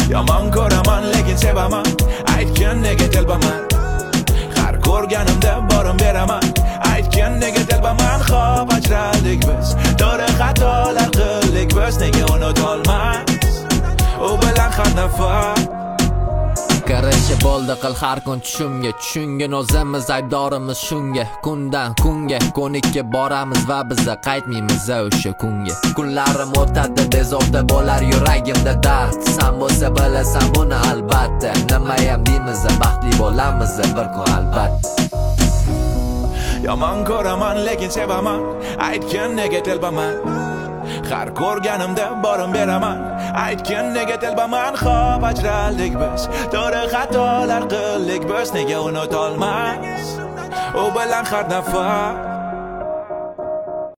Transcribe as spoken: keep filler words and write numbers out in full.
yomon ko'raman lekin sevaman, aytgin nega telbaman. Har ko'rganimda borim beraman, aytgin nega telbaman. Xo'p ajraldik biz, to'g'ri xatolar qildik biz, nega unutolmas u bilan har nafar. Qarashi bo'ldi qil har kun tushimga, tushungin o'zimiz aybdorimiz shunga. Kundan kunga ko'nikka boramiz va biza qaytmaymiz o'sha kunga. Kunlarim o'tadi, bezovta bo'lar yuragimda dard. Sen bo'lsa bilasan buni albatta, nimayam deymiz, baxtli bo'lamiz bir kun albatta. Yomon ko'raman lekin sevaman, aytgin nega telbaman. Har ko'rganimda borim beraman, aytgin nega telbaman. Xo'p ajraldik biz, to'g'ri xatolar qildik biz, nega unutolmas u bilan har nafar.